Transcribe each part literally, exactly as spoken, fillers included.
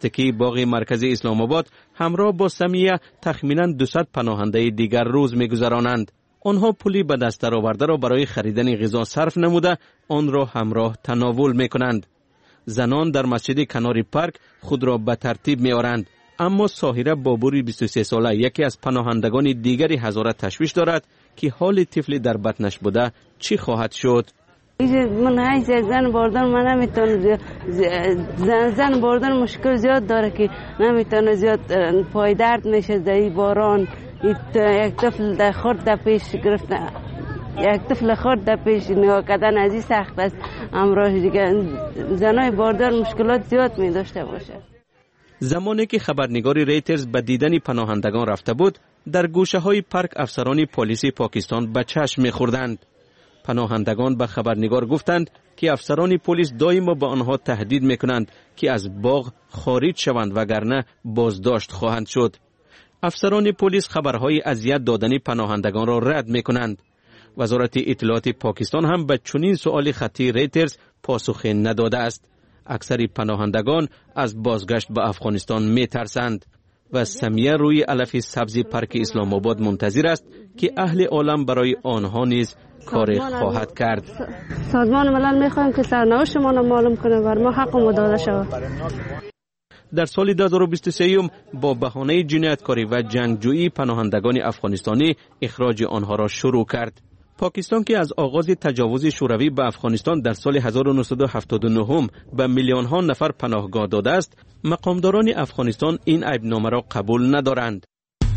نزدیکی باغ مرکزی اسلام آباد همراه با سمیه تخمینا دویست پناهنده دیگر روز می‌گذرانند. آنها پولی به دست درآورده را برای خریدن غذا صرف نموده آن را همراه تناول می‌کنند. زنان در مسجد کنار پارک خود را به ترتیب می‌آورند. اما ساحره بابوری بیست و سه ساله یکی از پناهندگان دیگری هزاره تشویش دارد که حال طفل در بطنش بوده چی خواهد شد. من های زن بردن من نمیتونم زن زن بردن مشکل زیاد داره که نمیتونه زیاد پای درد میشه در باران. یک طفل در خورد در پیش گرفتن یک طفل خورد در پیش نگاه کردن از این سخت است. امروز دیگه زنای باردار مشکلات زیاد می داشته باشه. زمانی که خبرنگار ریترز به دیدن پناهندگان رفته بود در گوشه های پارک افسران پلیس پاکستان به چشم می خوردند. پناهندگان به خبرنگار گفتند که افسران پلیس دائما به آنها تهدید می کنند که از باغ خارج شوند وگرنه بازداشت خواهند شد. افسران پلیس خبرهای اذیت دادن پناهندگان را رد می کنند. وزارت اطلاعات پاکستان هم به چنین سؤال خطی ریترز پاسخ نداده است. اکثر پناهندگان از بازگشت به افغانستان می ترسند و سمیه روی علف سبز پارک اسلام آباد منتظر است که اهل عالم برای آنها نیز کار خواهد کرد. سازمان ملل می خواهیم که سرنوشت ما را معلوم کنه و ما حق ما داده شود. در سال دو هزار و بیست و سه با بهانه جنایتکاری و جنگجویی پناهندگان افغانستانی اخراج آنها را شروع کرد. پاکستان که از آغاز تجاوز شوروی به افغانستان در سال هزار و نهصد و هفتاد و نه به میلیون ها نفر پناهگاه داده است، مقامداران افغانستان این عیبنامه را قبول ندارند.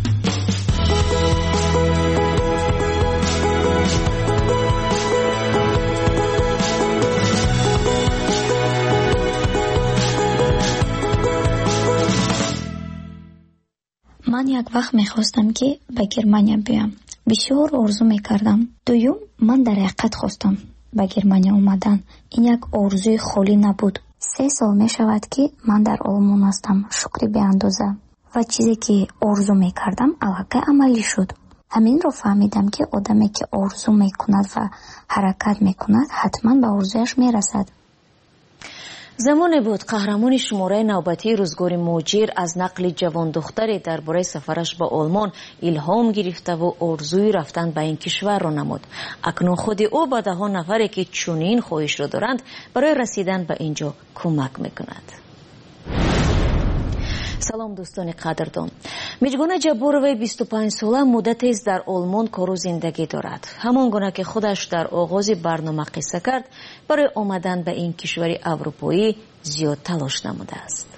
من یک وقت میخواستم که به گرمانیا بیام. بسیار آرزو میکردم. دویم من در حقیقت خواستم به گرمانیا اومدن. این یک آرزوی خالی نبود. سه سال میشود که من در آلمان هستم. شکری به اندازه. و چیزی که آرزو میکردم الحقیقت عملی شد. همین رو فهمیدم که آدمی که آرزو میکند و حرکت میکند حتما به آرزویش میرسد. زمانی بود قهرمان شماره نوبتی روزگار موجیر از نقل جوان دختری درباره سفرش به آلمان الهام گرفته و آرزوی رفتن به این کشور را نمود. اکنون خود او با ده ها نفری که چنین خواهش را دارند برای رسیدن به اینجا کمک میکند. سلام دوستان قدردان. میجگونه جبوروی بیست و پنج ساله مدت است در آلمان کار و زندگی دارد. همان گونه که خودش در آغاز برنامه قصه کرد برای آمدن به این کشور اروپایی زیاد تلاش نموده است.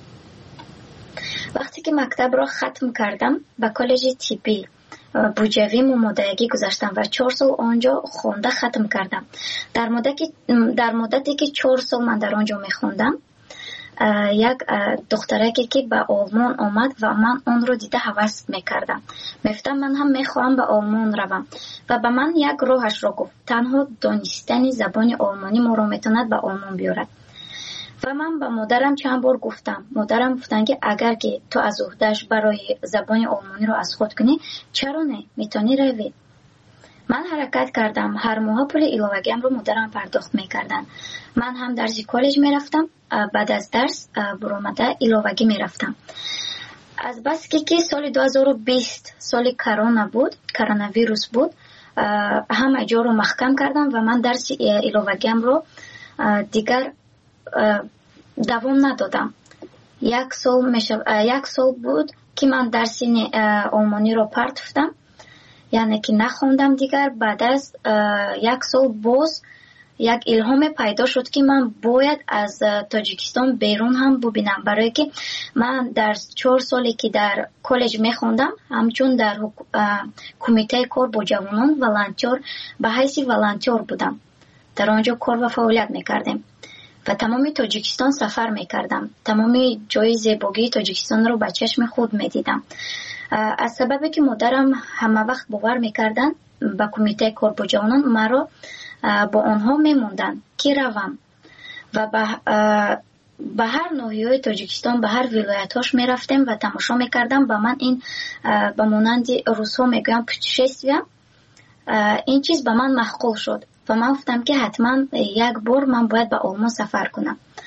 وقتی که مکتب را ختم کردم به کالج طبی بوجوی ممادگی گذاشتم و چهار سال آنجا خونده ختم کردم. در مدتی در مدتی که چهار سال من در آنجا میخوندم یک دخترکی که به آلمان آمد و من آن رو دیده هوس میکردم. میفتم من هم میخواهم به آلمان روم و به من یک راهش را گفت. تنها دانستن زبان آلمانی ما را میتواند به آلمان بیارد. و من به مادرم چند بار گفتم. مادرم گفتن که اگر که تو از عهده‌اش برای زبان آلمانی رو از خود کنی چرا نه میتونی روی. من حرکت کردم. هر ماه پول ایلاوگیم رو مادرم پرداخت میکردن. من هم درس کالج میرفتم. بعد از درس برآمده ایلاوگی میرفتم. از بس که که سال دو هزار و بیست سال کرونا بود، کرونا ویروس بود، همه جا رو محکم کردم و من درس ایلاوگیم رو دیگر دوام ندادم. یک سال میشه یک سال بود که من درس آلمانی رو پرتفتم، یعنی که نخوندم دیگر. بعد از یک سال باز یک الهام پیدا شد که من باید از تاجیکستان بیرون هم ببینم، برای که من در چهار سالی که در کالج میخوندم همچون در کمیته کار با جوانان والنتیر به حیث والنتیر بودم. در آنجا کار و فعالیت میکردیم و تمام تاجیکستان سفر میکردم. تمام جای زیبایی تاجیکستان رو به چشم خود میدیدم. از سببی که مادرم همه وقت باور میکردن به کمیته کار با جوانان مرا با آنها میموندن که روم و به هر ناحیه تاجیکستان به هر ولایتاش میرفتم و تماشا میکردم. با من این به مانند روس‌ها میگویم پوتشستویم، این چیز به من مخقول شد و من گفتم که حتما یک بار من باید به آلمان سفر کنم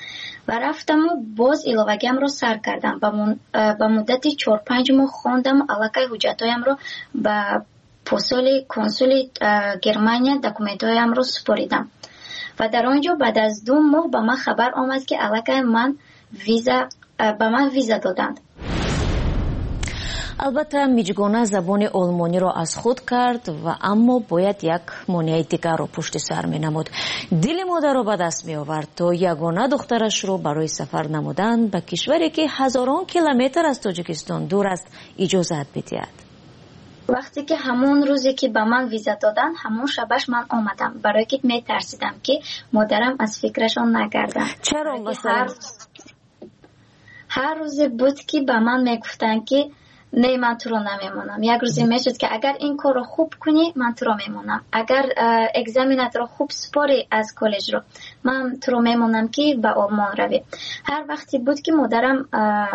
و رفتم و باز ایلوگیم رو سر کردم. با مدتی چهار پنج ماه خواندم و علاقه حجتایم رو با پسول کنسول گرمانیا دکومنتایم رو سپاریدم و در آنجا بعد از دو ماه با من خبر آمد که علاقه من ویزا با من ویزا دادند. البته میجگونه زبان آلمانی را از خود کرد و اما باید یک مانع دیگر را پشت سر می نمود. دل مادر را به دست می آورد تا یگانه دخترش را برای سفر نمودن به کشوری که هزاران کیلومتر از تاجیکستان دور است اجازت بدهد. وقتی که همون روزی که به من ویزا دادن همون شبش من آمدم، برای که می ترسیدم که مادرم از فکرشان نگردن. چرا مثلا؟ هر روز بود که به من می گفتن که نه من تو رو نمیمونم. یک روزی میشد که اگر این کار رو خوب کنی من تو رو میمونم، اگر اگزامینات رو خوب سپاری از کالج رو من تو رو میمونم که به آلمان روی. هر وقتی بود که مادرم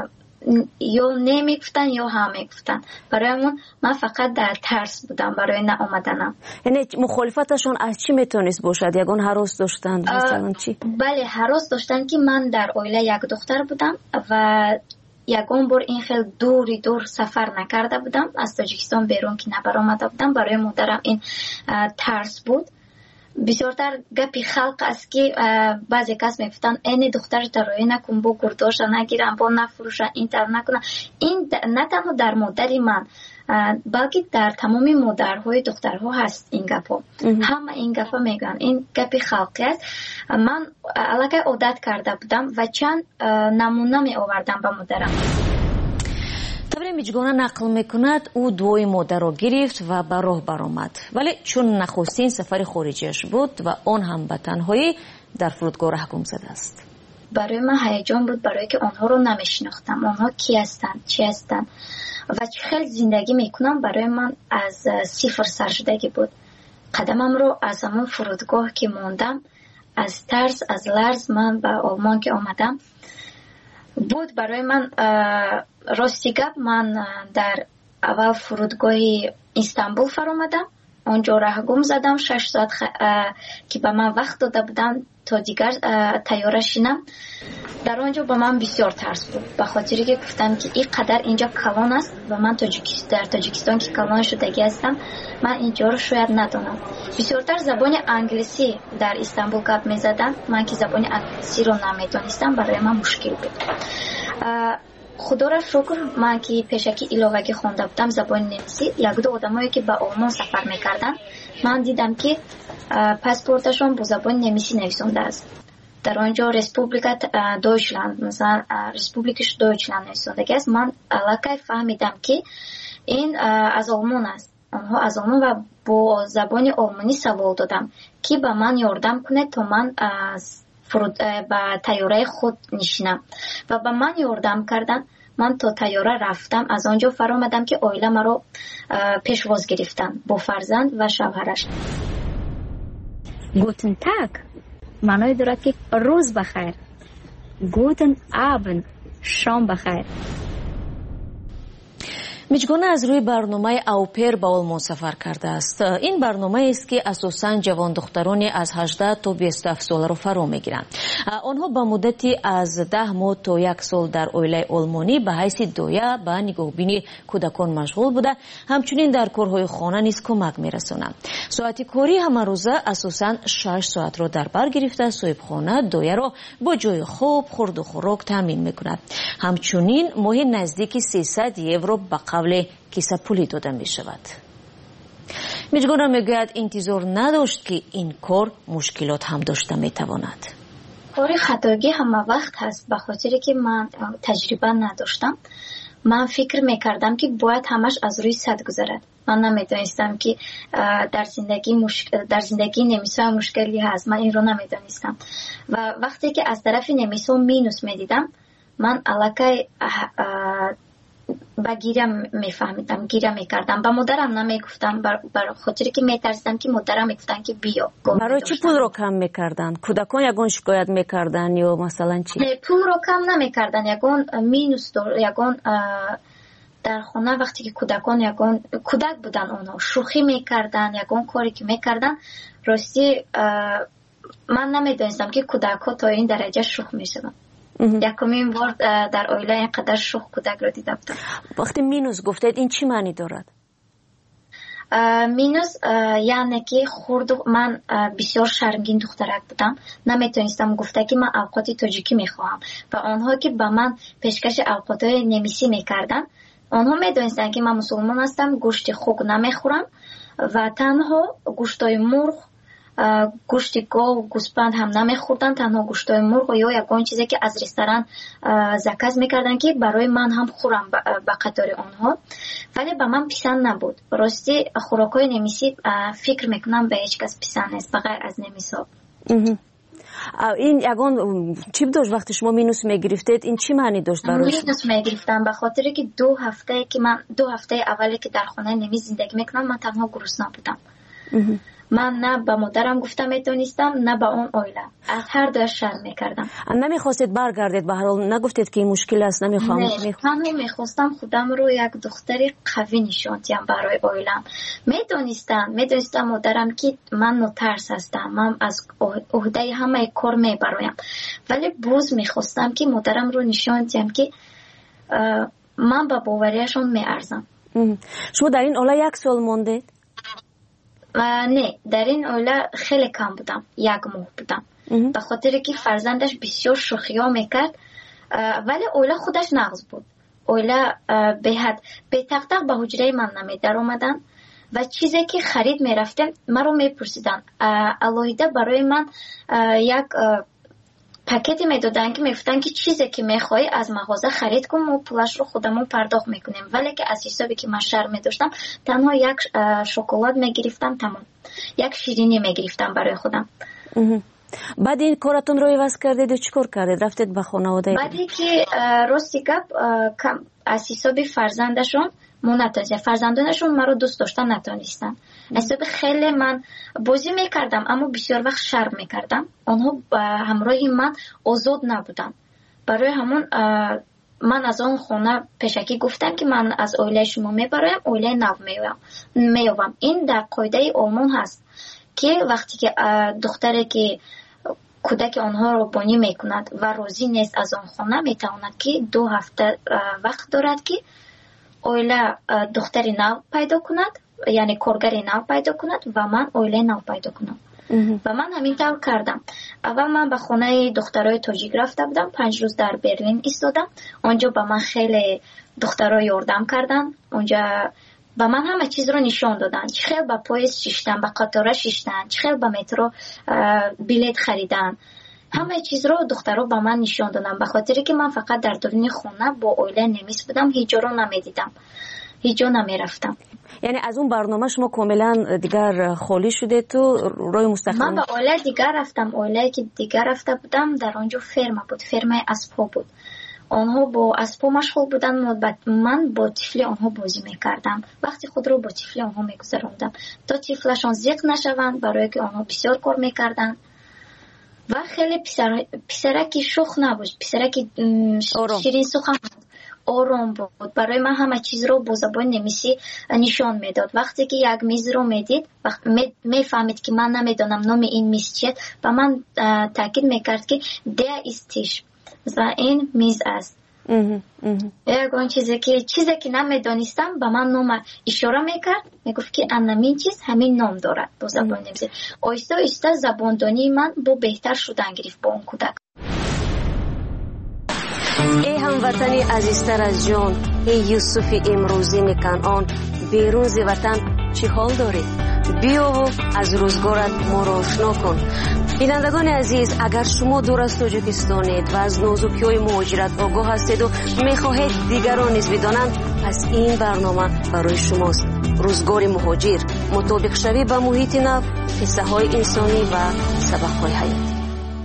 یا نمیگفتن یا هم میگفتن، برایمون من فقط در ترس بودم برای نه آمدنم. یعنی مخالفتشون از چی میتونست باشد؟ یگان هراس داشتند مثلا چی؟ بله هراس داشتن که من در عائله یک دختر بودم و یگان بار این خیلی دوری دور سفر نکرده بودم، از تاجیکستان بیرون که نبر آمده بودم. برای مادرم این ترس بود. بسیارتر گپی خلق است که بعضی کس میگفتن این دختر ترایی نکن، با گرداش نگیرن، با نفروشن، این تر نکنن. این نه تنها در مادری من بلکه در تمام مادرهای دخترها هست این گپا. همه این گپا میگن، این گپی خلقی است. من علاقه عادت کرده بودم و چند نمونه می آوردم به مادرم. طبری میجگانه نقل میکند او دوی مادر را گرفت و به راه برآمد، ولی چون نخستین سفر خارجیش بود و آن هم به تنهایی در فرودگاه رهگم زده است. برای من هیجان بود، برای که آنها رو نمیشناختم. آنها کی هستند، چی هستند و خیلی زندگی میکنم. برای من از صفر سر شدگی بود. قدمم رو از همون فرودگاه که موندم، از ترس از لرز من به آلمان که آمدم بود. برای من راستی گپ من در اول فرودگاه استانبول فرامدم، اونجا رهگم زدم شش ساعت خ... که به من وقت داده بودن تا دیگر تیاره شینم. در اونجا به من بسیار ترس بود، به خاطری که گفتم که این قدر اینجا کلان است و من تاجیکستان در تاجیکستان که کلان شدگی هستم، من اینجا رو شاید ندانم. بسیارتر زبان انگلیسی در استانبول گپ میزدن، من که زبان انگلیسی رو نمیدانستم، برای من مشکل بود. خدا را شکر من که پیشکی ایلاوگی خونده بودم زبان نمیسی، یک دو آدمایی که به آلمان سفر میکردن من دیدم که پاسپورتشون با زبان نمیسی نویسنده است. در آنجا رسپوبلیکا دویچلند، مثلا رسپوبلیکش دویچلند نویسنده است. من علاقه فهمیدم که این از آلمان است. آنها از آلمان و با زبان آلمانی سوال دادم که به من یاردم کنه تا من از فرود با تیاره خود نشینم و به من یاردم کردن. من تا تیاره رفتم، از آنجا فرامدم که عائله مرا پیشواز گرفتن با فرزند و شوهرش. گوتن تاگ معنای دارد که روز بخیر. گوتن آبند شام بخیر. میجگانه از روی برنامه اوپر به آلمان سفر کرده است. این برنامه است که اساساً جوان دخترانی از هجده تا بیست و هفت ساله را فرا میگیرند. آنها به مدتی از ده ماه تا یک سال در عائله آلمانی به حیث دایه به نگهبانی کودکان مشغول بوده، همچنین در کارهای خانه نیز کمک میرسانند. ساعت کاری همه روزه اساساً شش ساعت را در بر گرفته صاحبخانه دایه را با جای خواب، خورد و خوراک تامین میکند. همچنین ماهی نزدیک سیصد یورو به قبل کیسه پولی داده می شود. میجگانه میگوید انتظار نداشت که این کار مشکلات هم داشته می تواند. کار خطاگی همه وقت هست، به خاطری که من تجربه نداشتم. من فکر میکردم که باید همش از روی صد گذرد. من نمیدانستم که در زندگی مشکل در زندگی نمیسا مشکلی هست. من این رو نمیدانستم و وقتی که از طرف نمیسا مینوس میدیدم، من علاقه با گیرم میفهمیدم، گیرم میکردم. با مادرم نمیگفتم، برای خاطری که میترسیدم که مادرم میگفتن که بیا. برای چی پول رو کم میکردن؟ کودکان یگان شکایت میکردن یا مثلا چی؟ نه، پول رو کم نمیکردن. یگان مینوس دار، یگان در خونه وقتی که کودکان یگان کودک بودن، اونا شوخی میکردن، یگان کاری که میکردن. راستی من نمیدونستم که کودک ها تا این درجه شوخ میشدن. یکمین بار در اویله اینقدر شوخ کودک رو دیده بودم. وقتی مینوس گفتید این چی معنی دارد؟ مینوس یعنی که خورد من بسیار شرمگین دخترک بودم، نمیتونستم گفته که من اوقات تاجیکی میخواهم و آنها که به من پیشکش اوقات نمیسی میکردن آنها میدونستن که من مسلمان هستم، گوشت خوک نمیخورم و تنها گوشتای مرغ، گوشت گاو، گوسفند هم نمیخوردن، تنها گوشتای مرغ یا یگان چیزی که از رستوران زکات میکردن که برای من هم خورم به قطار آنها، ولی به من پسند نبود. راستی خوراکای نمیسی فکر میکنم به هیچ کس پسند نیست بغیر از نمیسا. این یگان چی داشت وقتی شما مینوس میگرفتید؟ این چی معنی داشت برای شما؟ مینوس میگرفتم به خاطر که دو هفته که من دو هفته اولی که در خانه نمی زندگی میکنم من تنها گرسنه بودم. من نه به مادرم گفتم میتونستم نه به اون اویله، از هر دو شرم میکردم. نمیخواستید برگردید به هر حال؟ نگفتید که این مشکل است نمیخوام؟ نه، من میخواستم خودم رو یک دختری قوی نشون دهم برای اویلم. میدونستم میدونستم مادرم که من نترس هستم، من از عهده همه کار میبرایم، ولی باز میخواستم که مادرم رو نشون دهم که من به باوریشون میارزم. شما در این اوله یک سال موندید؟ نه، در این اوله خیلی کم بودم، یک ماه بودم، به خاطر که فرزندش بسیار شوخی ها میکرد، ولی اوله خودش نغز بود. اوله به حد به تقطق به حجره من نمی در اومدن و چیزی که خرید میرفتم من رو میپرسیدن، الهیده برای من یک پاکتی میدادن که میفتن که چیزی که میخوای از مغازه خرید کن و پولش رو خودمون پرداخت میکنیم، ولی که از حسابی که من شرم میداشتم تنها یک شکلات میگرفتم، تمام یک شیرینی میگرفتم برای خودم. بعد این کارتون رو عوض کردید و چیکار کردید؟ رفتید به خانواده؟ بعدی که راستی گپ از حسابی فرزندشون منتظر فرزندانشون مرا دوست داشتن نتونستن، حساب خیلی من بازی میکردم اما بسیار وقت شرم میکردم، آنها همراه من آزاد نبودن، برای همون من از آن خونه پیشکی گفتم که من از اویله شما میبرایم، اویله نو میوم. این در قاعده آلمان هست که وقتی که دختری که کودک آنها رو بانی میکند و راضی نیست از آن خونه میتواند که دو هفته وقت دارد که اویله دختری نو پیدا کند، یعنی کارگری نو پیدا کند و من اویله نو پیدا کنم. و من همین طور کردم. اول من به خانه دخترای تاجیک رفته بودم، پنج روز در برلین ایستادم، اونجا به من خیلی دخترای یاردم کردن، اونجا به من همه چیز رو نشان دادن، چه خیلی به پاییز شیشتن، به قطاره شیشتن، چه خیلی به مترو بلیت خریدن، همه چیز رو دخترها به من نشان دادن، به خاطر که من فقط در درون خونه با اویله نمیس بودم، هیچ جا رو نمیدیدم، هیچ جا نمیرفتم. یعنی از اون برنامه شما کاملا دیگر خالی شده تو روی مستقیم؟ من به اویله دیگر رفتم، اویله که دیگر رفته بودم در آنجا فرما بود، فرمای اسبا بود، آنها با اسبا مشغول بودن، من با طفلی آنها بازی میکردم، وقتی خود رو با طفلی آنها میگذراندم تا طفلشان زیق نشوند، برای که آنها بسیار کار میکردن و خیلی پسر پسرکی شوخ نبود، پسرکی شیرین سخن آرام بود، برای من همه چیز رو با زبان نمیسی نشان میداد. وقتی که یک میز رو میدید میفهمید که من نمیدونم نام این میز چیه و من تاکید میکرد که there is tisch و این میز است. یکان چیزی که چیزی که نمیدونستم به من نام اشاره میکرد، میگفت که همین چیز همین نام دارد با زبان نمیسی. آیسته آیسته زباندانی من با بهتر شدن گرفت با اون کودک. ای هموطنی عزیزتر از جان، ای یوسف امروزین کنعان، بیرون ز وطن چی حال داری؟ بیا و از روزگارت ما را آشنا کن. بینندگان عزیز، اگر شما دور از تاجیکستانید و از نازکی‌های مهاجرت آگاه هستید و میخواهید دیگران نیز بدانند، پس این برنامه برای شماست. روزگار مهاجر، مطابق شوی به محیط نو، قصه های انسانی و سبق های حیاتی.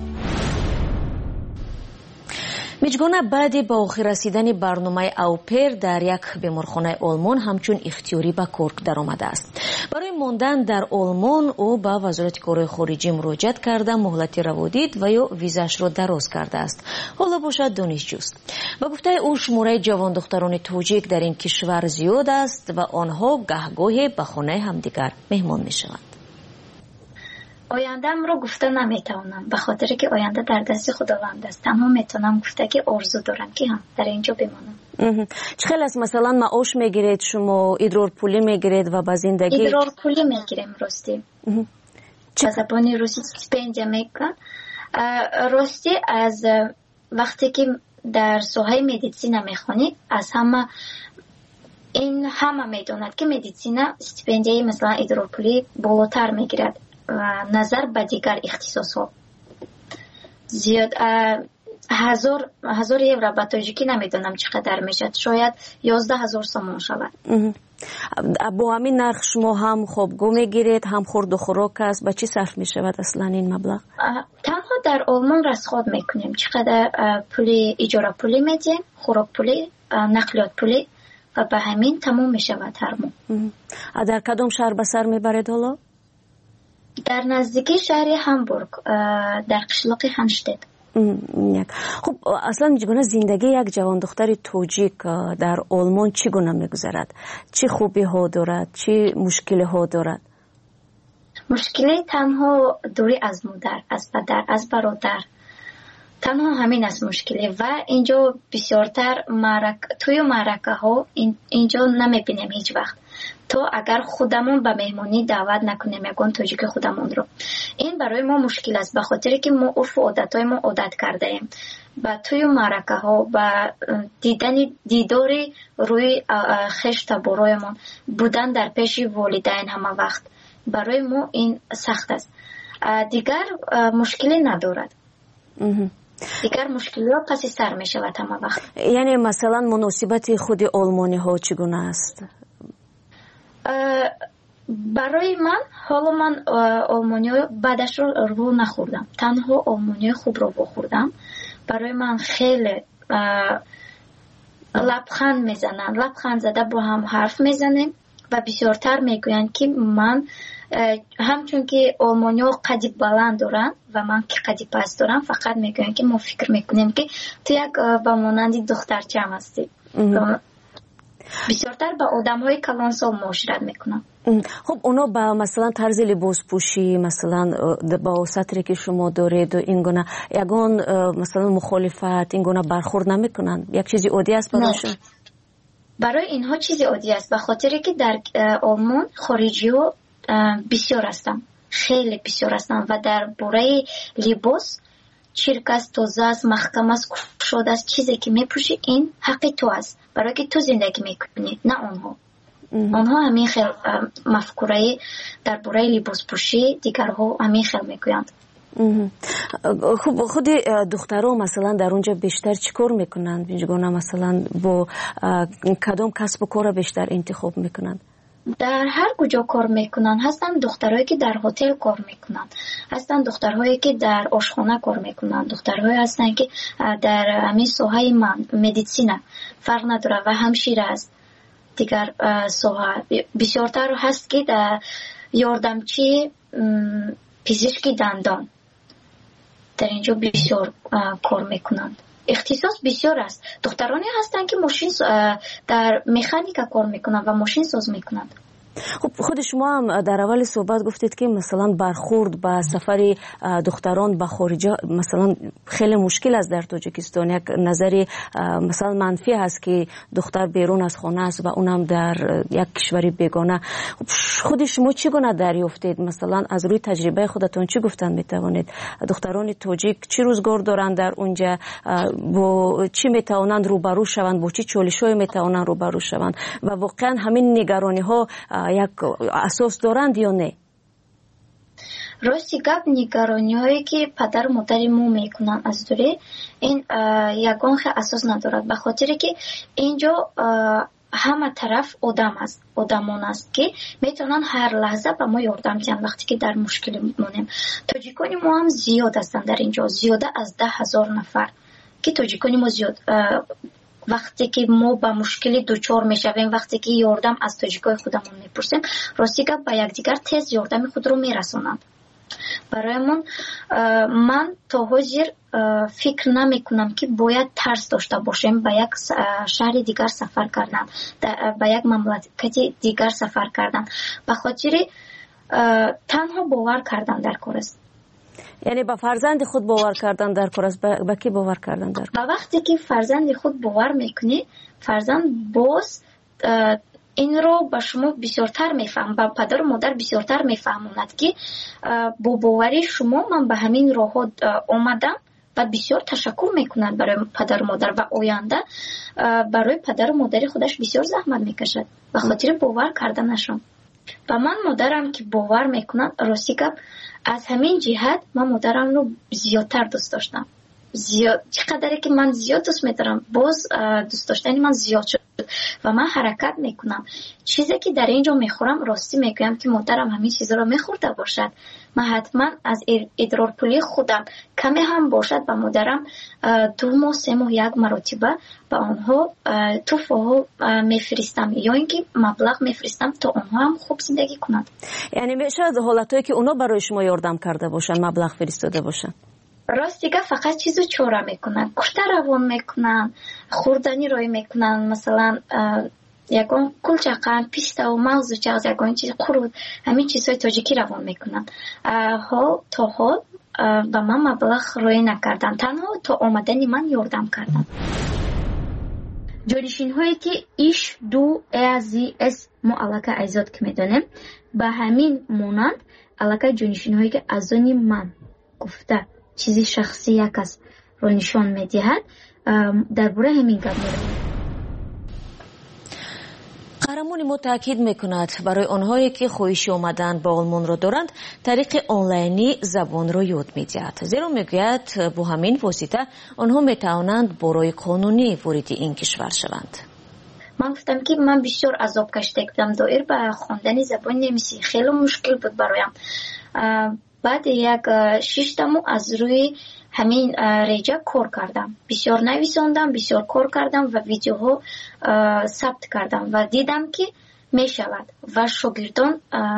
میجگانه بعد با آخر رسیدن برنامه اوپر در یک بیمارخانه آلمان همچون اختیاری به کار در آمده است. برای ماندن در آلمان او به وزارت کارهای خارجی مراجعت کرده، مهلت روادید و یا ویزاش را دراز کرده است. حالا باشد دانشجوست. به گفته او شماره جوان دختران تاجیک در این کشور زیاد است و آنها گهگاهی به خانه همدیگر مهمان میشوند. آینده‌ام رو گفته نمیتونم، به خاطر که آینده در دست خداوند است. تنها میتونم گفته که آرزو دارم که هم در اینجا بمانم. چقدر است مثلا معاش میگیرید شما؟ ادرار پولی میگیرید و با زندگی؟ ادرار پولی میگیریم راستی. چه زبانی روسی استیپندیا میگن. راستی از وقتی که در سوهای مدیسین میخونید از همه این همه میدوند که مدیسین استیپندیای مثلا ادرار پولی بالاتر میگیرد نظر به دیگر اختصاصات. زیاد هزار هزار یورو با تاجیکی نمیدونم چقدر میشد، شاید یازده هزار سومون شود. با همین نرخ شما هم خوابگاه میگیرید هم خورد و خوراک است، به چی صرف میشود اصلا این مبلغ؟ تنها در آلمان رصد میکنیم چقدر پولی اجاره پولی میدیم، خوراک پولی، نقلیات پولی و به همین تمام میشود هر ماه. در کدام شهر به سر میبرید حالا؟ در نزدیکی شهر هامبورگ، در قشلاق هانشتت. خب اصلا چگونه زندگی یک جوان دختر تاجیک در آلمان چگونه میگذرد؟ چه خوبی ها دارد؟ چه مشکلی ها دارد؟ مشکلی تنها دوری از مادر، از پدر، از برادر، تنها همین است مشکلی. و اینجا بسیارتر معرک توی معرکه ها اینجا نمیبینیم هیچ وقت. تو اگر خودمون به مهمانی دعوت نکنیم یکون تاجیک خودمون رو، این برای ما مشکل است، به خاطر که ما عرف و عادتهای ما عادت کرده ایم با توی معرکه ها و دیدن دیداری روی خشت برایمون بودن در پیش والدین همه وقت برای ما این سخت است. دیگر مشکلی ندارد. دیگر مشکلی ها پس سر می شود همه وقت. یعنی مثلا مناسبت خود آلمانی ها چگونه است؟ برای من حالا من آلمانی بعدش رو رو نخوردم، تنها آلمانی خوب رو بخوردم. برای من خیلی لبخند میزنن، لبخند زده با هم حرف میزنیم و بسیارتر میگوین که من همچون که آلمانی ها قدی بلند دارن و من که قدی پست دارم، فقط میگوین که ما فکر میکنیم که تو یک با مانندی دخترچه هم هستی. بسیارتر با آدم های کلانسال معاشرت میکنن. خب اونا با مثلا طرز لباس پوشی، مثلا با سطری که شما دارید و این گونه یگان مثلا مخالفت این گونه برخورد نمیکنن؟ یک چیزی عادی است برایشون؟ برای اینها چیزی عادی است، به خاطر که در آلمان خارجی ها بسیار هستن، خیلی بسیار هستن و در باره لباس چرک است، تازه است، محکم است، کفشاد است. چیزی که میپوشی این حق تو است، برای که تو زندگی میکنی، نه آنها. آنها همین خیلی مفکوره در باره لباس پوشی دیگرها همین خیلی میکنند. خب خود دخترها مثلا در اونجا بیشتر چیکار میکنند؟ بینجگونه مثلا با کدام کسب و کار بیشتر انتخاب میکنند؟ در هر کجا کار میکنن. هستن دخترهایی که در هتل کار میکنن، هستن دخترهایی که در آشخانه کار میکنن، دخترهایی هستن که در همین ساحه من مدیسین فرق نداره و همشیره است. دیگر ساحه بسیارتر هست که در یاردمچی پزشکی دندان در اینجا بسیار کار میکنند. اختصاص بسیار است. دخترانی هستند که ماشین در مکانیکا کار میکنند و ماشین ساز میکنند. خب خود شما هم در اول صحبت گفتید که مثلا برخورد با سفر دختران به خارج مثلا خیلی مشکل است در تاجیکستان. یک نظری مثلا منفی هست که دختر بیرون از خانه است و اونم در یک کشوری بیگانه. خود شما چگونه دریافتید؟ مثلا از روی تجربه خودتون چی گفتن میتوانید؟ دختران تاجیک چی روزگار دارند در اونجا؟ با چی میتوانند روبرو شوند؟ با چی چالش‌هایی میتوانند روبرو شوند؟ و واقعا همین نگرانی ها یک اساس دارند یا نه؟ راستی گپ نگرانی هایی که پدر و مادر ما میکنن از دوره این یگان خیلی اساس ندارد، به خاطر که اینجا همه طرف آدم است، آدمان است که میتونن هر لحظه به ما یاردم کنن وقتی که در مشکل مونیم. تاجیکانی ما هم زیاد هستن در اینجا، زیاده از ده هزار نفر که تاجیکانی ما زیاد وقتی که ما با مشکلی دوچار میشویم، وقتی که یاردم از تاجیکای خودمون میپرسیم، راستی که با یکدیگر تیز یاردم خود رو میرسونند. برایمون من تا حاضر فکر نمی کنم که باید ترس داشته باشیم با یک شهر دیگر سفر کردن، با یک مملکت دیگر سفر کردن، به خاطر تنها باور کردن در کار است. یعنی با فرزند خود باور کردن در کار است. با کی باور کردن در کار؟ با وقتی که فرزند خود باور میکنی، فرزند باز این رو با شما بسیارتر میفهم، با پدر و مادر بسیارتر میفهموند که با باوری شما من به همین راه آمدم و بسیار تشکر میکنند برای پدر و مادر و آینده برای پدر و مادر خودش بسیار زحمت میکشد به خاطر باور کردنشان. و من مادرم که باور میکنم، راستی گپ از همین جهت من مادرم رو زیادتر دوست داشتم. زیاد چقدر که من زیاد دوست می‌دارم، باز دوست داشتنی من زیاد شد و من حرکت میکنم. چیزی که در اینجا میخورم راستی میگم که مادرم همین چیزا رو میخورده باشد، من حتما از ادرار پولی خودم کمی هم باشد به مادرم دو ماه سه ماه یک مرتبه به آنها توفه میفرستم یا اینکه مبلغ میفرستم تا آنها هم خوب زندگی کنند. یعنی میشه حالتایی که اونا برای شما یاردم کرده باشن، مبلغ فرستاده باشن؟ راست دیگه فقط چیزو چاره میکنن، کشته روان میکنن، خوردنی روی میکنن، مثلا یکون کلچقن، پیسته و مغز و چغز یکون چیز قرود، همین چیزهای تاجیکی روان میکنن. ها تا حال به من مبلغ روی نکردن، تنها تا آمدنی من یاردم کردن. جانشین هایی که ایش دو ازی اس ما علاقه ایزاد که میدانیم به همین مونند علاقه جانشین هایی که از آنی من گفته چیزی شخصی یک کس رو نشان میدهد درباره همین گپ می‌رود. قهرمان ما تاکید میکند برای آنهایی که خواهش آمدن به آلمان را دارند طریق آنلاینی زبان را یاد میدهد، زیرا میگوید با همین واسطه آنها میتوانند برای قانونی وارد این کشور شوند. من گفتم که من بسیار عذاب کشیده بودم دایر به خواندن زبان نمیسی، خیلی مشکل بود برایم. بعد یک شش ماه از روی همین ریجا کار کردم، بسیار نویساندم، بسیار کار کردم و ویدیوها ثبت کردم و دیدم که می شود و شاگردان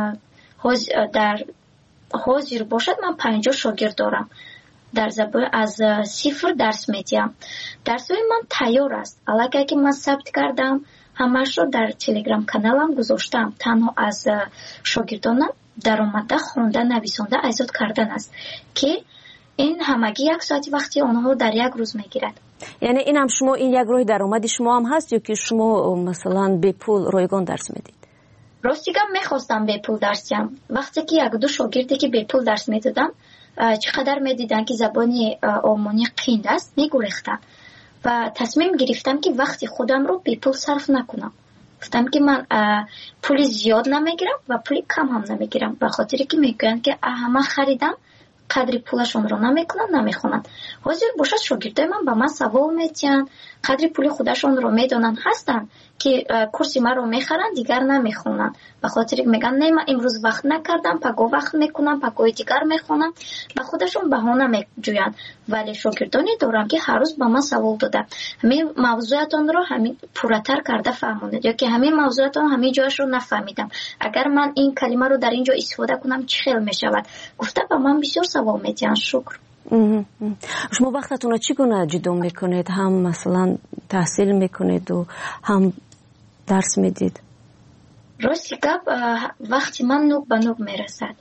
در حاضر باشد. من پنجاه شاگرد دارم، در زبان از صفر درس میدیم. درسای من تیار است، علاقه که من ثبت کردم همش رو در تلگرام کانالم گذاشتم. تنها از شاگردانم در آمده خوانده نویسانده ایجاد کردن است که این همگی یک ساعتی وقتی آنها در یک روز میگیرد. یعنی این هم شما این یک راه درآمد شما هم هست یا که شما مثلا به پول رایگان درس میدید؟ راستیگم میخواستم به پول درس دهم. وقتی که یک دو شاگردی که به پول درس میدادم چقدر میدیدن که زبانی آلمانی قین است میگریختن و تصمیم گرفتم که وقتی خودم رو به پول صرف نکنم. گفتم که من پول زیاد نمیگیرم و پول کم هم نمیگیرم، به خاطری که میگن که همه خریدم قدری پولشون رو نمیکنن نمیخونن. حاضر باشد شاگردای من به من سوال میتین، قدری پول خودشون رو میدونن هستن که کورسی من رو میخرن دیگر نمیخونن، به خاطر که میگن نه من امروز وقت نکردم پگاه وقت میکنم پگاه دیگر میخونم، به خودشون بهانه میجوین. ولی شاگردانی دارم که هر روز به من سوال داده همین موضوعاتون رو همین پورتر کرده فهمونید یا که همین موضوعاتون همین جایش رو نفهمیدم، اگر من این کلمه رو در اینجا استفاده کنم چه خیلی میشود. گفته به من بسیار سوال میتین. شکر. شما وقتتون رو چگونه جدا میکنید؟ هم مثلا تحصیل میکنید و هم درس میدید؟ راستی گپ وقتی من نوک به نوک میرسد،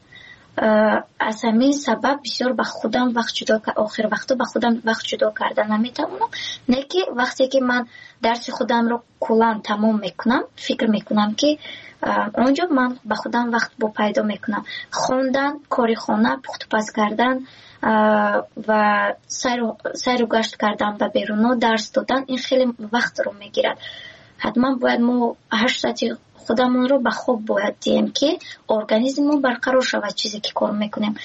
از همین سبب بسیار به خودم وقت جدا که آخر وقتا به خودم وقت جدا کردن نمیتونم. نه که وقتی که من درس خودم رو کلان تمام میکنم فکر میکنم که اونجا من به خودم وقت با پیدا میکنم. خوندن، کاری خانه، پخت پز کردن و سیر و گشت کردن به بیرون درس دادن این خیلی وقت رو میگیرد. حتما باید ما هشت ساعتی خودمون رو به خواب باید دیم که ارگانیسممون برقرار شود چیزی که کار میکنیم.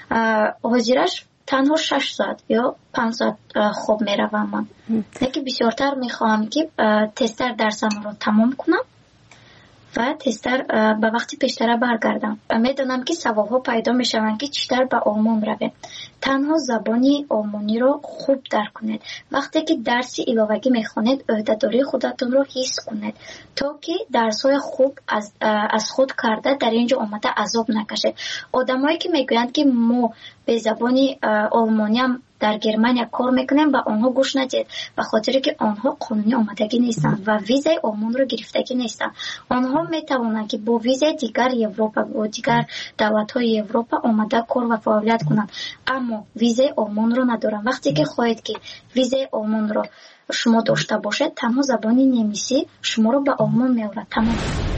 حاضرش تنها شش ساعت یا پنج ساعت خواب میروم من. لیکن بسیارتر میخواهم که تستر درسم رو تمام کنم و تستر به وقتی پیشتر برگردم. میدونم که سوالها پیدا میشوند که چطور به آلمان رویم. تنها زبانی آلمانی رو خوب درک کنید. وقتی که درسی علاوگی میخونید عهده‌داری خودتون رو حس کنید تا که درس‌های خوب از از خود کرده در اینجا آمده عذاب نکشید. آدمایی که میگویند که ما به زبانی آلمانی هم در گرمانیا کار میکنیم با آنها گوش ندید، به خاطری که آنها قانونی آمدگی نیستند و ویزای آلمان رو گرفتگی نیستند. آنها میتوانند که با ویزای دیگر اروپا و دیگر دولت‌های اروپا آمده کار و فعالیت کنند، اما ویزای آلمان رو ندارند. وقتی که خواهید که ویزای آلمان رو شما داشته باشید، تنها زبانی نمیسی شما رو به آلمان می‌آورد. تمام.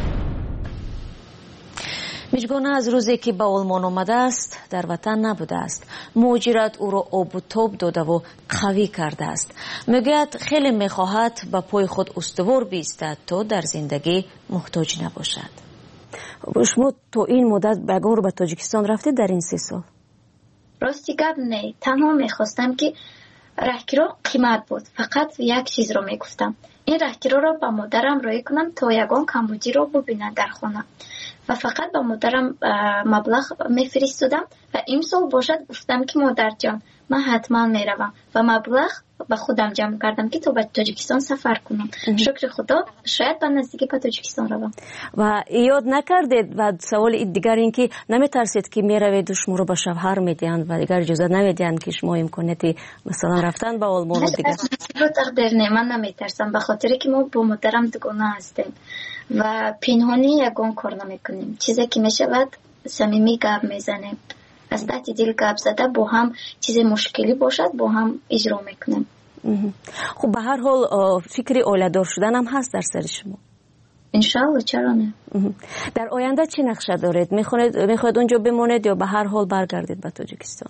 میجگانه از روزی که به آلمان آمده است در وطن نبوده است. مهاجرت او را آب و تاب داده و قوی کرده است. میگوید خیلی میخواهد به پای خود استوار بایستد تا در زندگی محتاج نباشد. شما تو این مدت بگاه رو به تاجیکستان رفتید در این سه سال؟ راستی گپ نه، تنها میخواستم که راهگیرا قیمت بود. فقط یک چیز رو میگفتم، این راهگیرا رو با مادرم رای کنم تا یگان کمبودی رو ببینم در خانه، و فقط با مادرم مبلغ میفرستادم و این سال باشد گفتم که مادر جان من حتما میروم و مبلغ با خودم جمع کردم که تو به تاجیکستان سفر کنم. شکر خدا شاید به نزدیکی به تاجیکستان روم. و یاد نکردید و سوال دیگر این که نمیترسید که میروید و شما رو به شوهر میدین و دیگر اجازه نمیدین که شما امکانیتی مثلا رفتن به آلمان و دیگر؟ تقدیر نه، من نمیترسم به خاطر که ما با مادرم دوگانه هستیم و پنهانی یگان کار نمیکنیم. چیزی که میشود صمیمی گپ میزنیم، از تحت دل گپ زده با هم چیز مشکلی باشد با هم اجرا میکنیم. خب به هر حال فکر اولادار شدن هم هست در سر شما؟ انشالله، چرا نه. در آینده چه نقشه دارید؟ میخواید میخواید اونجا بمونید یا به هر حال برگردید به تاجیکستان؟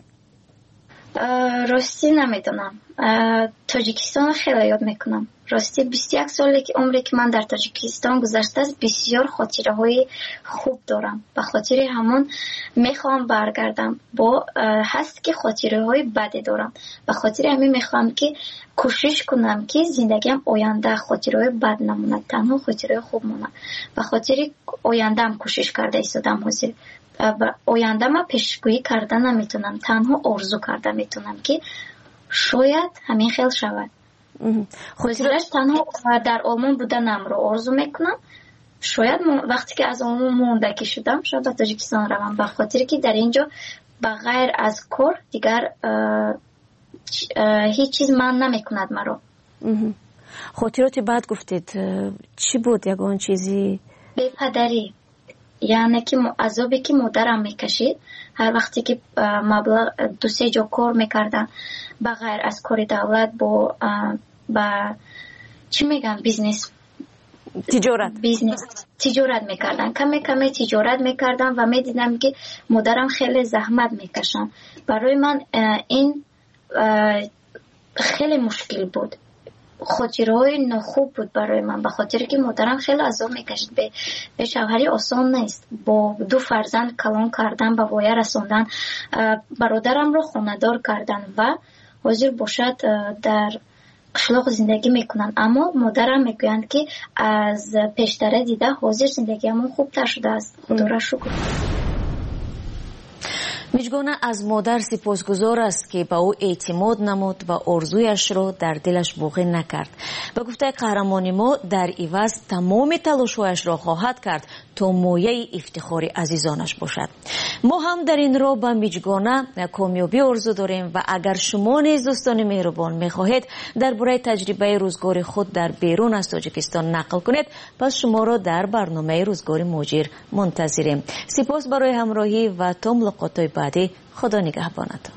راستی نمیدونم. تاجیکستان خیلی یاد میکنم. راستی بیست و یک سالی که عمری که من در تاجیکستان گذشته است، بسیار خاطره های خوب دارم. به خاطر همون میخوام برگردم. با هست که خاطره های بدی دارم، به خاطر همین میخوام که کوشش کنم که زندگیم آینده خاطره های بد نمونه، تنها خاطره خوب مونه. به خاطر آینده هم کوشش کرده ایستادم حاضر. آینده ما پیشگویی کرده نمیتونم، تنها آرزو کرده میتونم که شاید همین خیل شود. خاطرش تنها در آلمان بودنم رو آرزو میکنم. شاید وقتی که از آلمان موندگی شدم شاید به تاجیکستان روم، به خاطر که در اینجا بغیر از کار دیگر هیچ چیز من نمیکند مرا. خاطرات بعد گفتید چی بود؟ یگان چیزی به پدری، یعنی که عذابی که مادرم میکشید هر وقتی که مبلغ دو سه جا کار میکردن بغیر از کار دولت با با چی میگن بیزنس تجارت بیزنس تجارت میکردن، کمی کمی تجارت میکردن و میدیدم که مادرم خیلی زحمت میکشن. برای من این خیلی مشکل بود، خاطرهای نخوب بود برای من، به خاطر که مادرم خیلی عذاب میکشید. به, به شوهری آسان نیست، با دو فرزند کلان کردن، به وایه رساندن، برادرم رو خانه‌دار کردن و حاضر باشد در قشلاق زندگی میکنن، اما مادرم میگویند که از پیشتره دیده حاضر زندگی همون خوب تر شده است. خدا را شکر. میجگانه از مادر سپاسگزار است که به او اعتماد نمود و آرزویش را در دلش باقی نکرد. به گفته قهرمان ما در عوض تمام تلاش‌هایش را خواهد کرد تا مایه افتخار عزیزانش باشد. ما هم در این راه به میجگانه کامیابی آرزو داریم و اگر شما نیز دوستان مهربان میخواهید درباره تجربه روزگار خود در بیرون از تاجیکستان نقل کنید، پس شما را در برنامه روزگار مهاجر منتظریم. سپاس برای همراهی و تا ملاقات‌های بعدی. خدا نگهبانتان.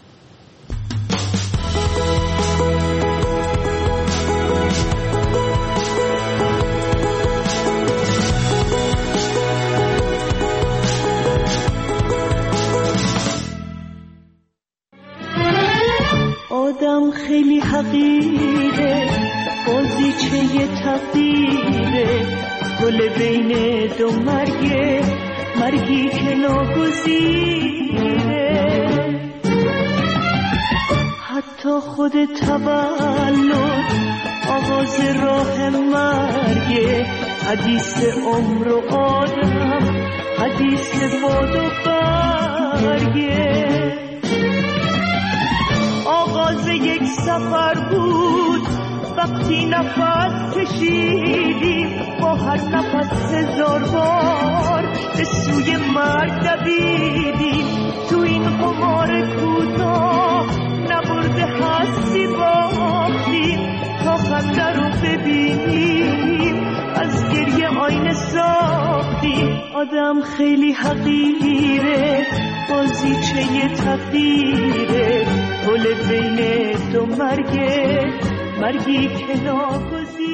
آدم خیلی حقیره، بازیچه تقدیره، گل بین دو مرگه، مرگی که ناگزیره. حتی خود تولد آغاز راه مرگه، حدیث عمر و آدم، حدیث باد و برگه. آغاز یک سفر بود وقتی نفس کشیدیم، با هر نفس هزار بار به سوی مرگ دویدیم. تو این قمار کوتاه نبرد به هستی باختیم تا خنده رو ببینیم از گریه آینه ساختیم. آدم خیلی حقیره بازیچه تقدیره، گل بین دو مرگه، مرگی که ناگزیره.